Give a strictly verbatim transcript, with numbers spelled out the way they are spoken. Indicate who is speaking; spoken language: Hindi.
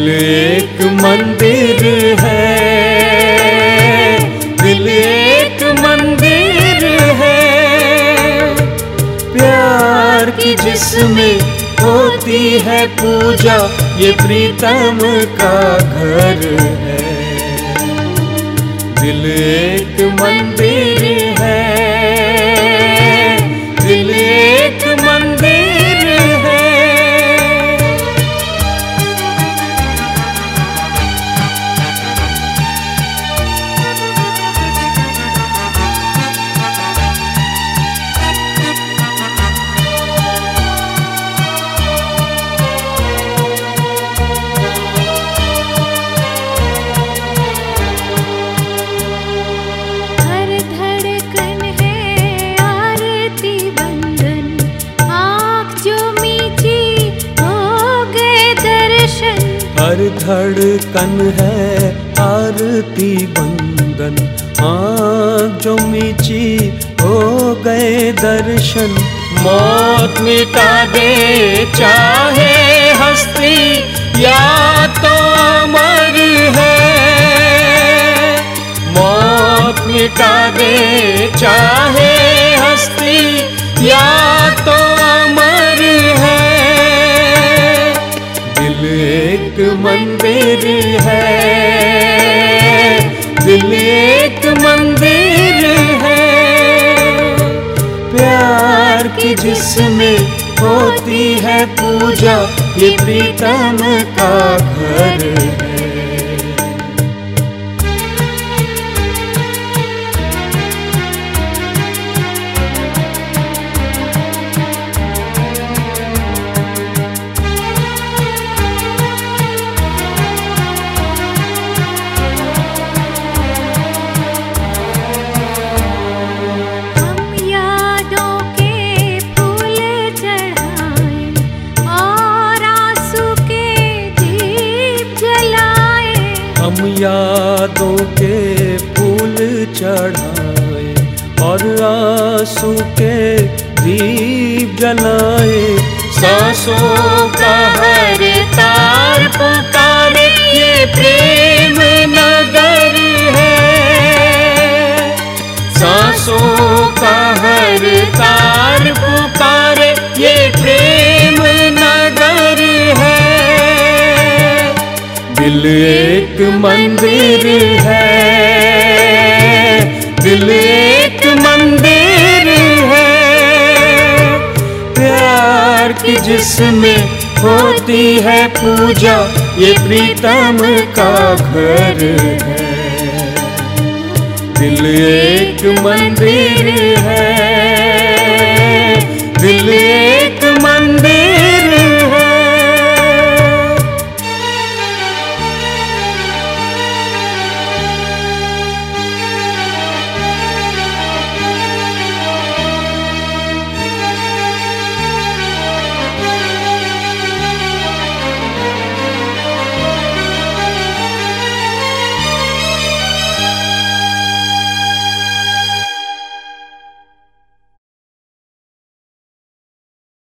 Speaker 1: दिल एक मंदिर है, दिल एक मंदिर है, प्यार की जिसमें होती है पूजा, ये प्रीतम का घर है। दिल एक मंदिर है, दिल एक मंदिर है।
Speaker 2: हर धड़कन है आरती बंधन, आँख जो मीची हो गए दर्शन।
Speaker 1: मौत मिटा दे चाहे हस्ती या तो अमर है, मौत मिटा दे चाहे हस्ती या तो अमर है। दिल एक मंदिर है, दिल एक मंदिर है, प्यार की जिसमें होती है पूजा, ये प्रीतम का घर है।
Speaker 2: हम यादों के फूल चढ़ाए और आंसू के दीप जलाए।
Speaker 1: सांसों का हर तार पुकारे, ये प्रेम नगर है। सांसों का हर तार पुकारे, ये प्रेम नगर है। दिल एक मंदिर है, दिल एक मंदिर है, प्यार की जिसमें होती है पूजा, ये प्रीतम का घर है। दिल एक मंदिर है,